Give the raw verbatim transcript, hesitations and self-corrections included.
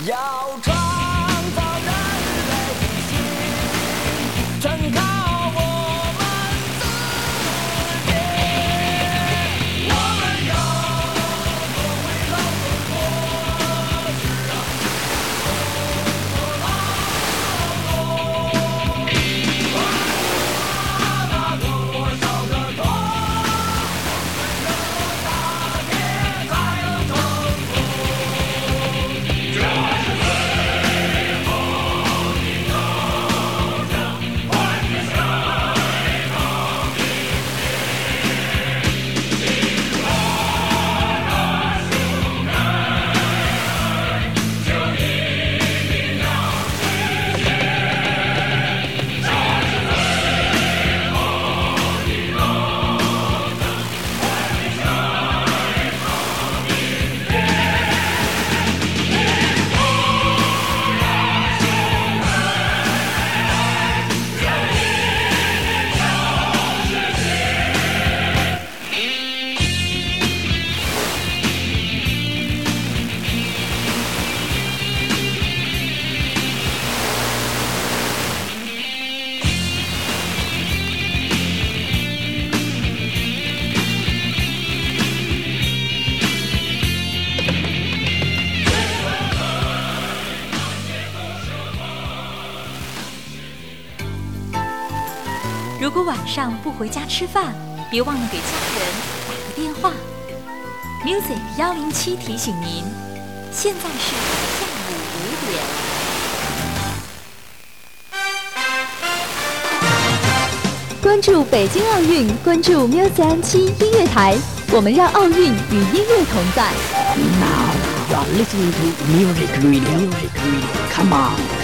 要创造人类的心，全靠我们自己。我们要做为了中国，是啊，中国老公，把中国烧得痛，为了大业才能成功。这是最后的斗争，换个谁好一些？心中的雄人就一定要实现。这是最后的斗争，换个谁好一些？ 如果晚上不回家吃饭，别忘了给家人打个电话。Music 幺零七提醒您，现在是下午五点。 关注北京奥运，关注 Music 七音乐台，我们让奥运与音乐同在。 Now you are listening to Music Radio. Music Radio. Come on.